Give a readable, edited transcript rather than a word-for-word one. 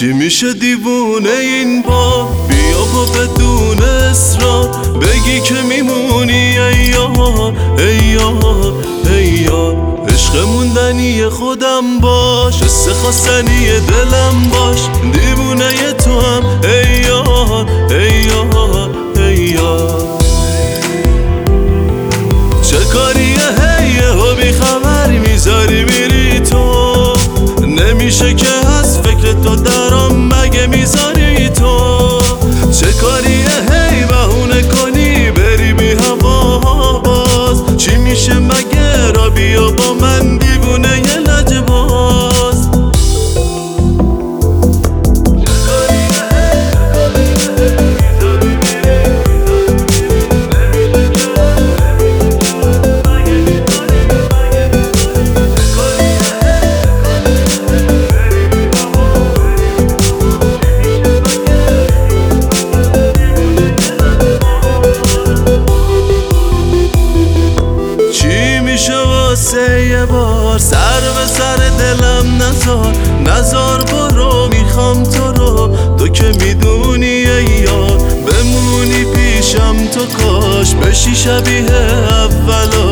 چی میشه دیوونه این بار؟ بیا با بدون اصرار بگی که میمونی ای یار ای یار ای یار. عشق موندنی خودم باش، استخواستنی دلم باش، دیوونه تو هم ای یار ای یار ای یار. چه کاریه هیه و بی خبر میذاری میری تو، نمیشه که از فکر تو درام مگه میذاری تو. چه کاریه هی بهونه کنی بری بی هوا باز، چی میشه مگه را بیا با من دیوونه یه لجباز. یه بار سر به سر دلم نزار برو، میخوام تو رو، تو که میدونی ای یار، بمونی پیشم تو کاش بشی شبیه اولا.